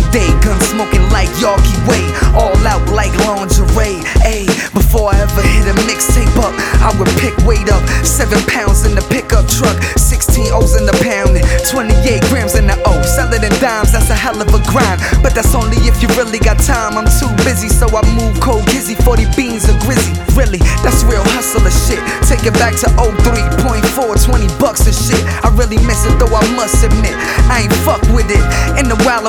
day, gun smoking like Yawkey Way, all out like lingerie. Ayy, before I ever hit a mixtape up, I would pick weight up, 7 pounds in the pickup truck, 16 O's in the pound, and 28 grams in the O. Sell it in dimes, that's a hell of a grind, but that's only if you really got time. I'm too busy, so I move cold gizzy, 40 beans of grizzy. Really, that's real hustler shit. Take it back to 03.4, 20 bucks and shit. I really miss it though, I must admit, I ain't fuck with it. In the while